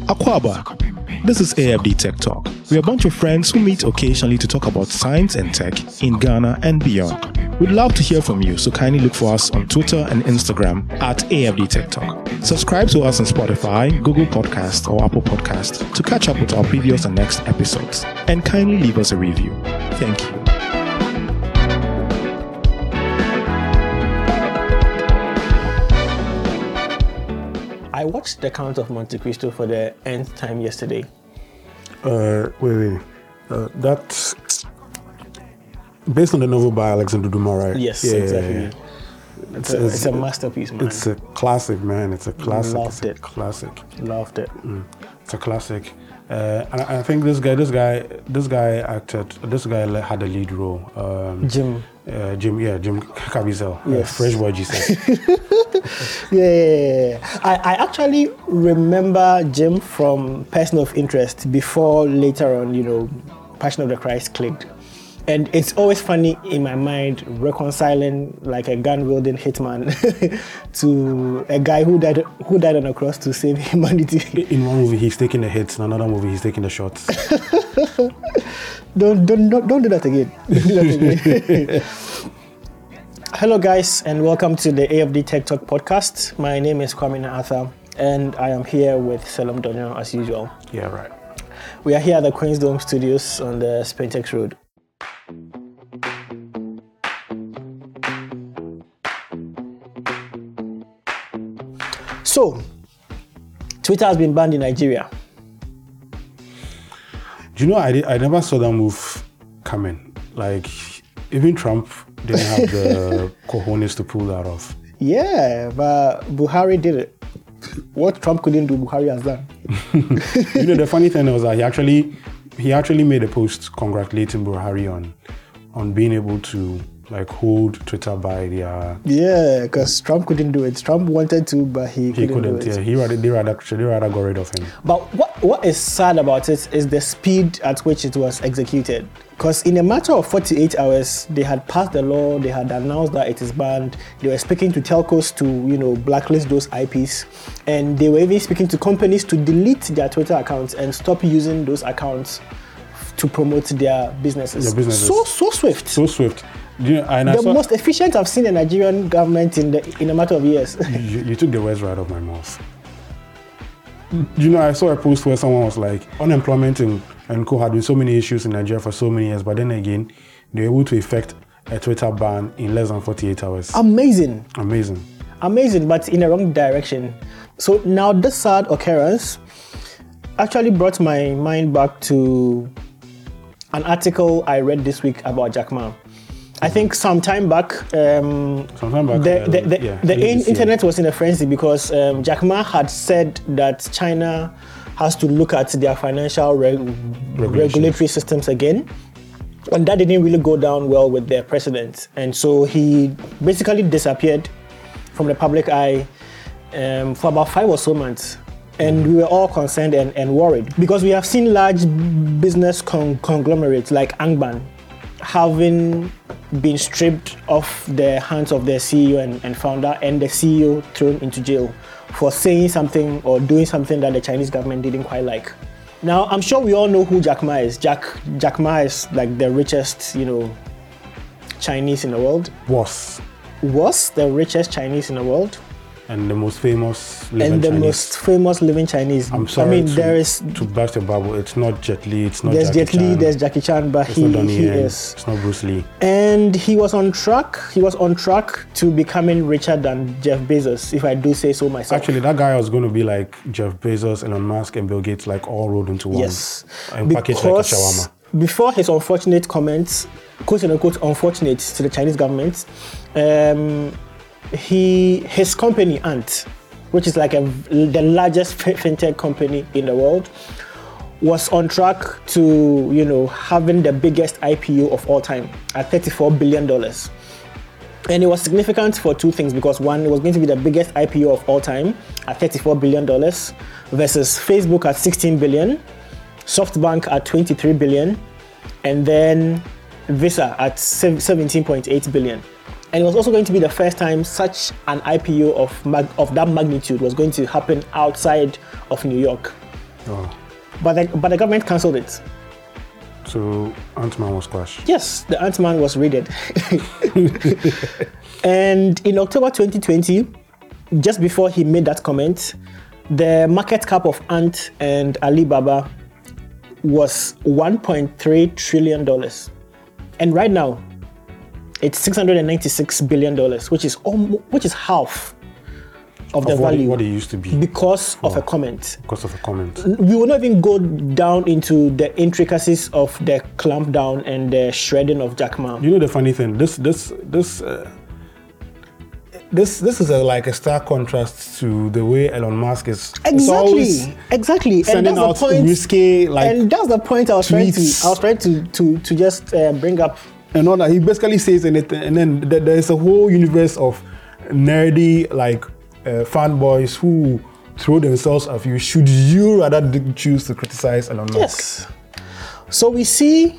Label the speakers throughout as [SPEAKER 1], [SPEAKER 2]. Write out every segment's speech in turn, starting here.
[SPEAKER 1] Akwaba, this is AFD Tech Talk. We're a bunch of friends who meet occasionally to talk about science and tech in Ghana and beyond. We'd love to hear from you, so kindly look for us on Twitter and Instagram at AFD Tech Talk. Subscribe to us on Spotify, Google Podcast, or Apple Podcast to catch up with our previous and next episodes. And kindly leave us a review. Thank you.
[SPEAKER 2] I watched The Count of Monte Cristo for the nth time yesterday.
[SPEAKER 3] That's based on the novel by Alexander Dumas, right?
[SPEAKER 2] Yes, exactly. It's a masterpiece, man.
[SPEAKER 3] It's a classic, man. It's a classic.
[SPEAKER 2] Loved it.
[SPEAKER 3] Classic.
[SPEAKER 2] Loved it.
[SPEAKER 3] It's a classic. And I think this guy had a lead role. Jim Caviezel.
[SPEAKER 2] Yes.
[SPEAKER 3] Fresh Boy Jesus.
[SPEAKER 2] Yeah. I actually remember Jim from Person of Interest before later on, Passion of the Christ clicked. And it's always funny in my mind reconciling like a gun-wielding hitman to a guy who died on a cross to save humanity.
[SPEAKER 3] In one movie, he's taking the hits. In another movie, he's taking the shots.
[SPEAKER 2] Don't do that again. Hello, guys, and welcome to the AFD Tech Talk podcast. My name is Kwame Arthur, and I am here with Selim Donyo as usual.
[SPEAKER 3] Yeah, right.
[SPEAKER 2] We are here at the Queensdome Studios on the Spentex Road. So, Twitter has been banned in Nigeria.
[SPEAKER 3] Do you know, I never saw that move coming. Like, even Trump didn't have the cojones to pull that off.
[SPEAKER 2] Yeah, but Buhari did it. What Trump couldn't do, Buhari has done.
[SPEAKER 3] The funny thing was that he actually made a post congratulating Buhari on being able to hold Twitter by their...
[SPEAKER 2] Yeah, because Trump couldn't do it. Trump wanted to, but he couldn't do it.
[SPEAKER 3] Yeah, they rather got rid of him.
[SPEAKER 2] But what is sad about it is the speed at which it was executed. Because in a matter of 48 hours, they had passed the law, they had announced that it is banned, they were speaking to telcos to, blacklist those IPs, and they were even speaking to companies to delete their Twitter accounts and stop using those accounts to promote their businesses. So swift.
[SPEAKER 3] So swift.
[SPEAKER 2] Most efficient I've seen the Nigerian government in a matter of years.
[SPEAKER 3] You took the words right out of my mouth. I saw a post where someone was like, unemployment and co had been so many issues in Nigeria for so many years, but then again, they were able to effect a Twitter ban in less than 48 hours.
[SPEAKER 2] Amazing, but in the wrong direction. So now this sad occurrence actually brought my mind back to an article I read this week about Jack Ma. I think some time back, the internet was in a frenzy because Jack Ma had said that China has to look at their financial regulatory systems again. And that didn't really go down well with their president. And so he basically disappeared from the public eye for about 5 or so months. And we were all concerned and worried because we have seen large business conglomerates like Angban having been stripped off the hands of their CEO and founder, and the CEO thrown into jail for saying something or doing something that the Chinese government didn't quite like. Now, I'm sure we all know who Jack Ma is. Jack Ma is like the richest, Chinese in the world. Was the richest Chinese in the world.
[SPEAKER 3] And the most famous living Chinese.
[SPEAKER 2] I'm sorry
[SPEAKER 3] to burst your bubble. It's not Jet Li, it's not
[SPEAKER 2] Jackie Chan.
[SPEAKER 3] There's Jet Li,
[SPEAKER 2] there's Jackie Chan, but he is.
[SPEAKER 3] It's not Bruce Lee.
[SPEAKER 2] And he was on track to becoming richer than Jeff Bezos, if I do say so myself.
[SPEAKER 3] Actually, that guy was going to be like Jeff Bezos, Elon Musk, and Bill Gates, like all rolled into one.
[SPEAKER 2] Yes.
[SPEAKER 3] And packaged like a shawarma.
[SPEAKER 2] Before his unfortunate comments, quote unquote unfortunate to the Chinese government, his company Ant, which is like the largest fintech company in the world, was on track to having the biggest IPO of all time at $34 billion. And it was significant for two things, because one, it was going to be the biggest IPO of all time at $34 billion versus Facebook at $16 billion, SoftBank at $23 billion, and then Visa at $17.8 billion. And it was also going to be the first time such an IPO of that magnitude was going to happen outside of New York.
[SPEAKER 3] Oh.
[SPEAKER 2] But the government cancelled it.
[SPEAKER 3] So Ant-Man was crashed.
[SPEAKER 2] Yes, the Ant-Man was raided. And in October 2020, just before he made that comment, the market cap of Ant and Alibaba was $1.3 trillion. And right now, it's $696 billion, which is half of the value
[SPEAKER 3] what it used to be
[SPEAKER 2] because of a comment.
[SPEAKER 3] Because of a comment.
[SPEAKER 2] We will not even go down into the intricacies of the clampdown and the shredding of Jack Ma.
[SPEAKER 3] You know the funny thing, this is like a stark contrast to the way Elon Musk is.
[SPEAKER 2] Exactly.
[SPEAKER 3] Sending out risky, like,
[SPEAKER 2] and that's the point I was trying to just bring up.
[SPEAKER 3] And all that, he basically says anything, and then there's a whole universe of nerdy, like, fanboys who throw themselves at you. Should you rather choose to criticize Elon Musk?
[SPEAKER 2] Yes. So we see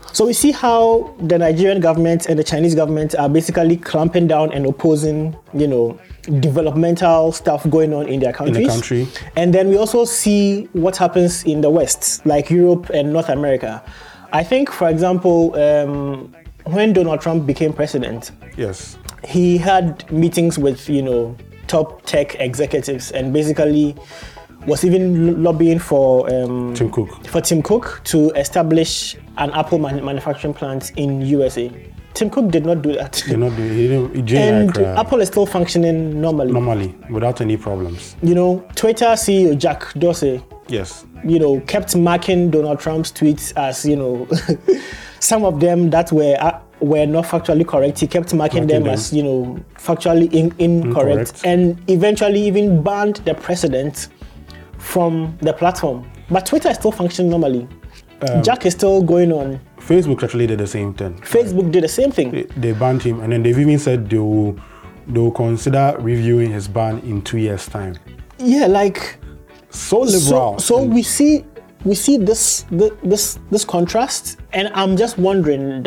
[SPEAKER 2] how the Nigerian government and the Chinese government are basically clamping down and opposing, developmental stuff going on in their countries.
[SPEAKER 3] In the country.
[SPEAKER 2] And then we also see what happens in the West, like Europe and North America. I think, for example, when Donald Trump became president,
[SPEAKER 3] yes,
[SPEAKER 2] he had meetings with, top tech executives and basically was even lobbying for Tim Cook to establish an Apple manufacturing plant in USA. Tim Cook did not do that. And Apple is still functioning normally
[SPEAKER 3] without any problems.
[SPEAKER 2] Twitter CEO Jack Dorsey,
[SPEAKER 3] yes,
[SPEAKER 2] kept marking Donald Trump's tweets as some of them that were not factually correct. He kept marking them as factually incorrect, and eventually even banned the president from the platform. But Twitter is still functioning normally. Jack is still going on.
[SPEAKER 3] Facebook actually did the same thing.
[SPEAKER 2] Facebook did the same thing.
[SPEAKER 3] They banned him, and then they've even said they will consider reviewing his ban in 2 years' time.
[SPEAKER 2] Yeah, like
[SPEAKER 3] so liberal.
[SPEAKER 2] So we see this contrast, and I'm just wondering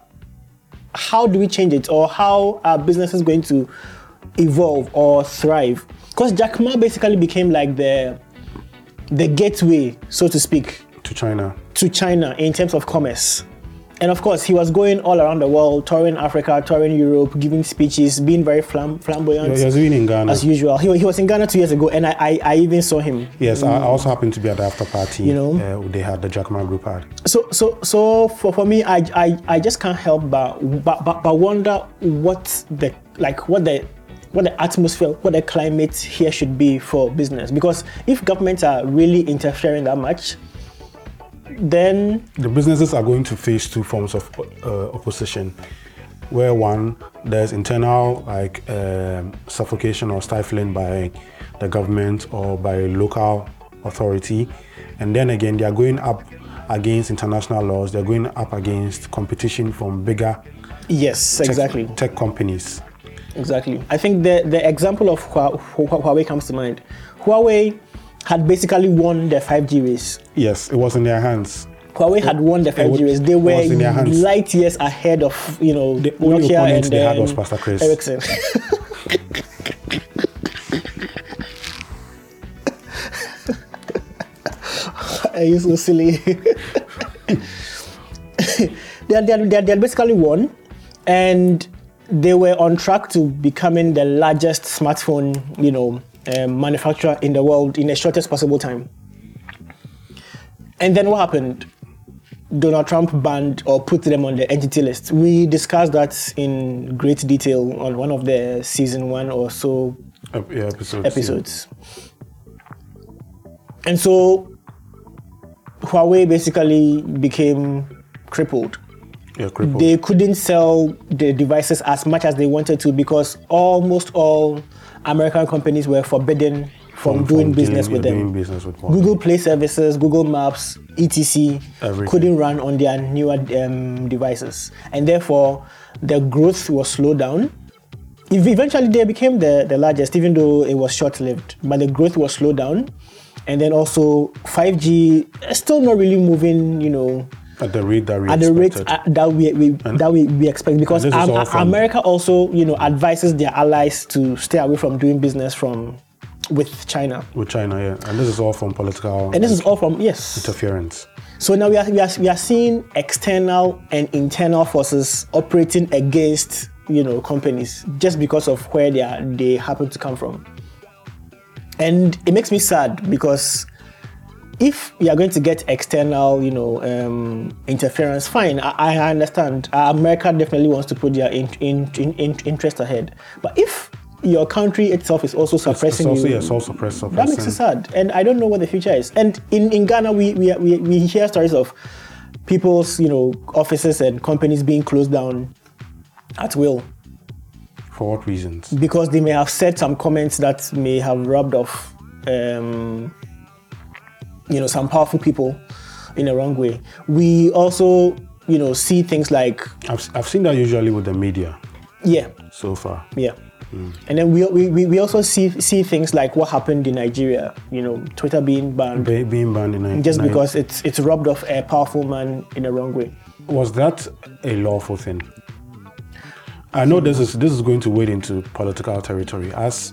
[SPEAKER 2] how do we change it, or how are businesses going to evolve or thrive? Because Jack Ma basically became like the gateway, so to speak, to China in terms of commerce. And of course, he was going all around the world, touring Africa, touring Europe, giving speeches, being very flamboyant.
[SPEAKER 3] Yeah, he was even in Ghana.
[SPEAKER 2] As usual. He was in Ghana 2 years ago, and I even saw him.
[SPEAKER 3] Yes, I also happened to be at the after party. They had the Jack Ma group had.
[SPEAKER 2] So for me, I just can't help but wonder what the atmosphere, what the climate here should be for business. Because if governments are really interfering that much, then
[SPEAKER 3] the businesses are going to face two forms of opposition, where one, there's internal suffocation or stifling by the government or by local authority, and then again they are going up against international laws. They're going up against competition from bigger tech companies.
[SPEAKER 2] Exactly. I think the example of Huawei comes to mind. Huawei had basically won the 5G race.
[SPEAKER 3] Yes, it was in their hands.
[SPEAKER 2] Huawei had won the 5G race. They were light years ahead of,
[SPEAKER 3] the only
[SPEAKER 2] Nokia
[SPEAKER 3] opponent
[SPEAKER 2] and
[SPEAKER 3] they had was Pastor Chris.
[SPEAKER 2] Ericsson. Are you so silly? they had basically won, and they were on track to becoming the largest smartphone, manufacturer in the world in the shortest possible time. And then what happened? Donald Trump banned or put them on the entity list. We discussed that in great detail on one of the season 1 or so episodes. And so Huawei basically became crippled.
[SPEAKER 3] Yeah, crippled.
[SPEAKER 2] They couldn't sell the devices as much as they wanted to because almost all American companies were forbidden from doing business with them. Google Play services, Google Maps, etc. couldn't run on their newer devices. And therefore, the growth was slowed down. Eventually, they became the largest, even though it was short-lived. But the growth was slowed down. And then also, 5G is still not really moving,
[SPEAKER 3] at the rate that
[SPEAKER 2] we expect, because America also, advises their allies to stay away from doing business from with China.
[SPEAKER 3] With China, yeah. And this is all from political
[SPEAKER 2] And this is all from, yes.
[SPEAKER 3] interference.
[SPEAKER 2] So now we are seeing external and internal forces operating against, companies just because of where they happen to come from. And it makes me sad because if you are going to get external, interference, fine, I understand. America definitely wants to put their interest ahead. But if your country itself is also suppressing
[SPEAKER 3] it's also,
[SPEAKER 2] you,
[SPEAKER 3] yeah, suppressing.
[SPEAKER 2] that makes it sad. And I don't know what the future is. And in Ghana, we hear stories of people's, offices and companies being closed down at will.
[SPEAKER 3] For what reasons?
[SPEAKER 2] Because they may have said some comments that may have rubbed off, some powerful people in a wrong way. We also, see things like...
[SPEAKER 3] I've seen that usually with the media.
[SPEAKER 2] Yeah.
[SPEAKER 3] So far.
[SPEAKER 2] Yeah. And then we also see things like what happened in Nigeria, Twitter being banned.
[SPEAKER 3] Being banned in Nigeria.
[SPEAKER 2] Just because it's rubbed off a powerful man in a wrong way.
[SPEAKER 3] Was that a lawful thing? I know this is going to wade into political territory. As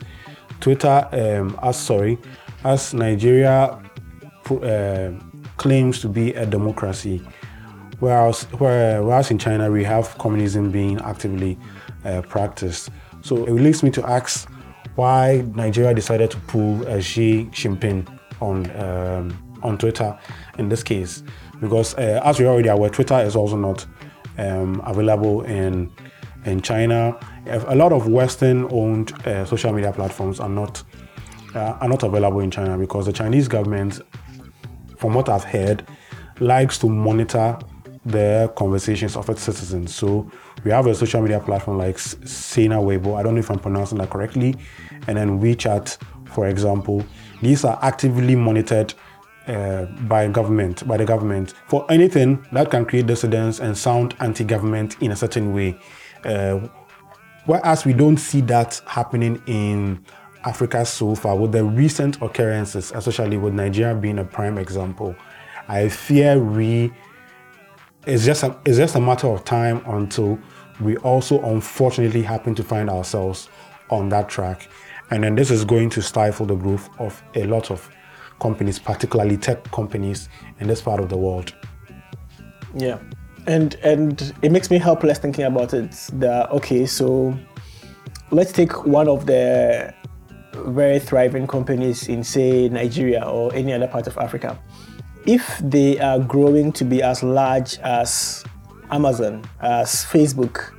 [SPEAKER 3] Nigeria claims to be a democracy, whereas in China we have communism being actively practiced. So it leads me to ask why Nigeria decided to pull Xi Jinping on Twitter in this case, because as we already are aware, Twitter is also not available in China. A lot of Western-owned social media platforms are not available in China because the Chinese government, from what I've heard, likes to monitor the conversations of its citizens. So we have a social media platform like Sina Weibo, I don't know if I'm pronouncing that correctly, and then WeChat, for example. These are actively monitored by the government for anything that can create dissidence and sound anti-government in a certain way. Whereas we don't see that happening in Africa so far. With the recent occurrences, especially with Nigeria being a prime example, I fear it's just a matter of time until we also unfortunately happen to find ourselves on that track. And then this is going to stifle the growth of a lot of companies, particularly tech companies in this part of the world.
[SPEAKER 2] Yeah. And it makes me helpless thinking about it. So let's take one of the very thriving companies in, say, Nigeria or any other part of Africa. If they are growing to be as large as Amazon, as Facebook,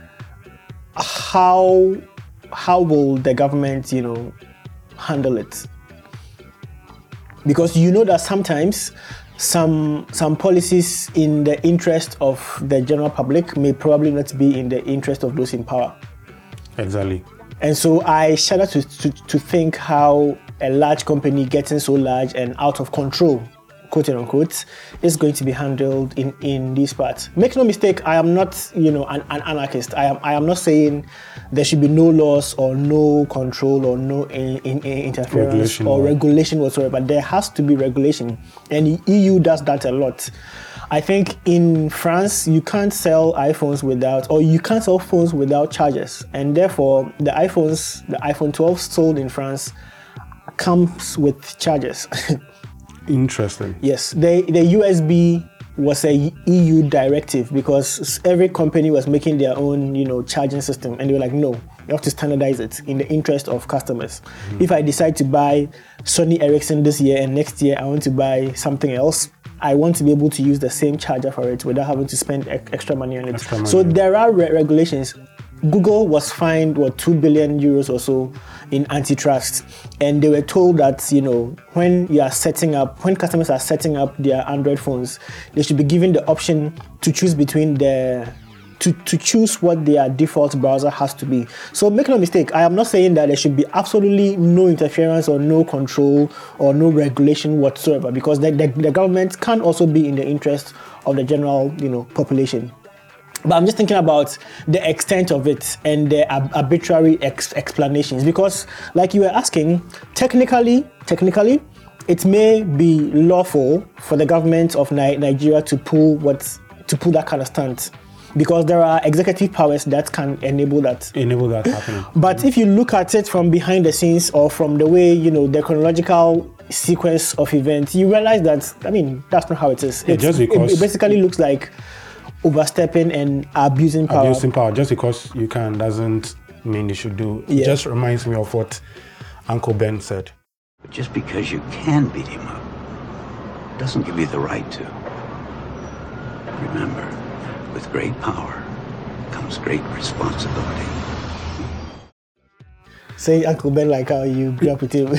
[SPEAKER 2] how will the government, handle it? Because that sometimes some policies in the interest of the general public may probably not be in the interest of those in power.
[SPEAKER 3] Exactly.
[SPEAKER 2] And so I shudder to think how a large company getting so large and out of control, quote unquote, is going to be handled in these parts. Make no mistake, I am not, an anarchist. I am not saying there should be no laws or no control or no interference regulation whatsoever. But there has to be regulation, and the EU does that a lot. I think in France you can't sell iPhones you can't sell phones without chargers, and therefore the iPhone 12 sold in France comes with chargers.
[SPEAKER 3] Interesting.
[SPEAKER 2] Yes, the USB was a EU directive because every company was making their own, charging system, and they were like, no, you have to standardize it in the interest of customers. Mm-hmm. If I decide to buy Sony Ericsson this year and next year I want to buy something else, I want to be able to use the same charger for it without having to spend extra money on it. So there are regulations. Google was fined, 2 billion euros or so in antitrust. And they were told that, when customers are setting up their Android phones, they should be given the option to choose between to choose what their default browser has to be. So make no mistake, I am not saying that there should be absolutely no interference or no control or no regulation whatsoever, because the government can also be in the interest of the general, population. But I'm just thinking about the extent of it and the arbitrary explanations, because like you were asking, technically, it may be lawful for the government of Nigeria to pull that kind of stunt. because there are executive powers that can enable that.
[SPEAKER 3] Happening.
[SPEAKER 2] But if you look at it from behind the scenes or from the way, the chronological sequence of events, you realize that, that's not how it is.
[SPEAKER 3] Just because
[SPEAKER 2] it basically looks like overstepping and abusing power.
[SPEAKER 3] Abusing power. Just because you can doesn't mean you should do. It just reminds me of what Uncle Ben said.
[SPEAKER 4] But just because you can beat him up doesn't give you the right to. Remember, with great power comes great responsibility.
[SPEAKER 2] Say Uncle Ben like how you grew up with him.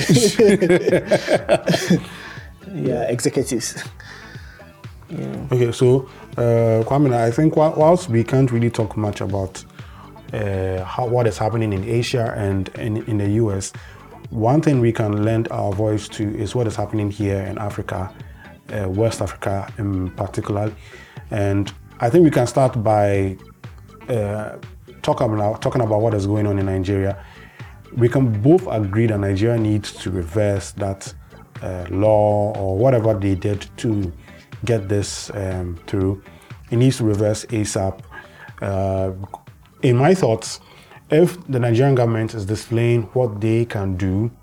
[SPEAKER 2] Executives. Yeah.
[SPEAKER 3] Okay, so Kwame, I think whilst we can't really talk much about what is happening in Asia and in the US, one thing we can lend our voice to is what is happening here in Africa, West Africa in particular. And I think we can start by talking about what is going on in Nigeria. We can both agree that Nigeria needs to reverse that law or whatever they did to get this through. It needs to reverse ASAP. In my thoughts, if the Nigerian government is displaying what they can do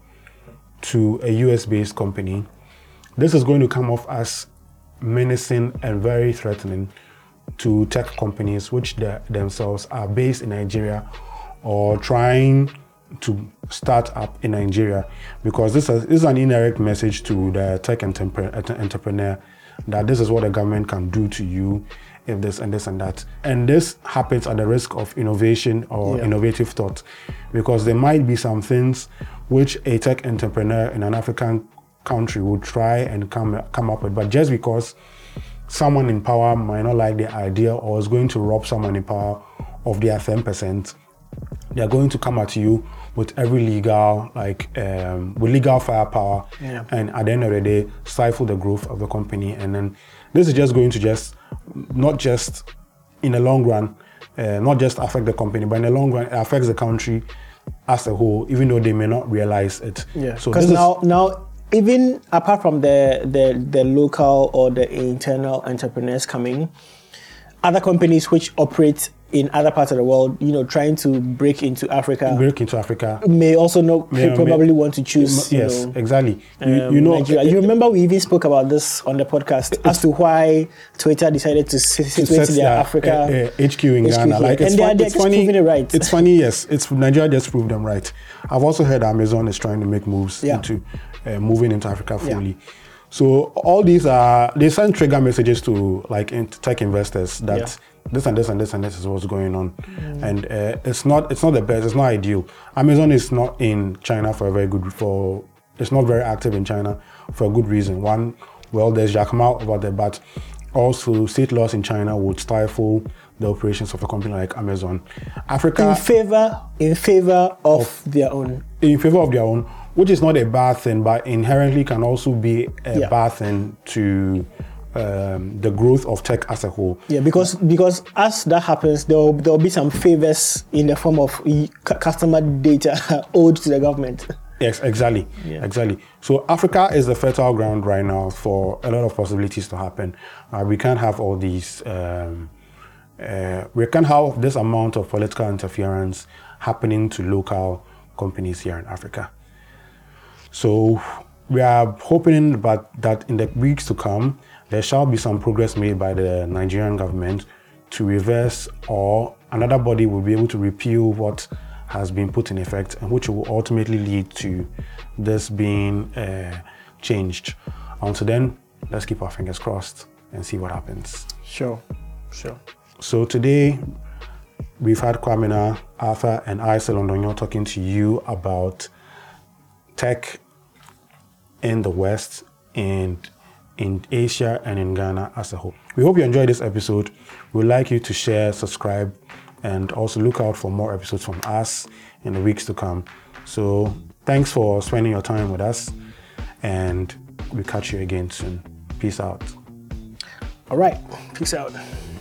[SPEAKER 3] to a US-based company, this is going to come off as menacing and very threatening to tech companies which themselves are based in Nigeria or trying to start up in Nigeria, because this is an indirect message to the tech entrepreneur that this is what the government can do to you if this and this and that. And this happens at the risk of innovation or innovative thought, because there might be some things which a tech entrepreneur in an African country would try and come up with, but just because someone in power might not like the idea or is going to rob someone in power of their 10%, they are going to come at you with every legal, with legal firepower, and at the end of the day, stifle the growth of the company. And then this is just going to not just in the long run, not just affect the company, but in the long run, it affects the country as a whole, even though they may not realize it.
[SPEAKER 2] Yeah. So because now, even apart from the local or the internal entrepreneurs coming, other companies which operate in other parts of the world, trying to break into Africa, may also probably want to choose.
[SPEAKER 3] Yes, exactly.
[SPEAKER 2] Nigeria. You remember we even spoke about this on the podcast as to why Twitter decided to situate their Africa
[SPEAKER 3] HQ in Ghana.
[SPEAKER 2] It's funny. Proving it right.
[SPEAKER 3] It's funny. Yes, it's Nigeria just proved them right. I've also heard Amazon is trying to make moves into moving into Africa fully. Yeah. So all these they send trigger messages to tech investors that this and this and this and this is what's going on, and it's not the best. It's not ideal. Amazon is not in China it's not very active in China for a good reason. One, there's Jack Ma over there, but also state laws in China would stifle the operations of a company like Amazon. Africa
[SPEAKER 2] in favor of their own.
[SPEAKER 3] In favor of their own, which is not a bad thing, but inherently can also be a bad thing to the growth of tech as a whole.
[SPEAKER 2] Yeah, because as that happens, there will be some favors in the form of customer data owed to the government.
[SPEAKER 3] Yes, exactly. Yeah. Exactly. So Africa is the fertile ground right now for a lot of possibilities to happen. We can't have all these. We can't have this amount of political interference happening to local companies here in Africa. So we are hoping that in the weeks to come, there shall be some progress made by the Nigerian government to reverse, or another body will be able to repeal what has been put in effect, and which will ultimately lead to this being changed. Until then, let's keep our fingers crossed and see what happens.
[SPEAKER 2] Sure.
[SPEAKER 3] So today, we've had Kwame, Arthur, and I, Selondonyo, talking to you about tech in the West and in Asia and in Ghana as a whole. We hope you enjoyed this episode. We'd like you to share, subscribe, and also look out for more episodes from us in the weeks to come. So thanks for spending your time with us, and we'll catch you again soon. Peace out.
[SPEAKER 2] All right. Peace out.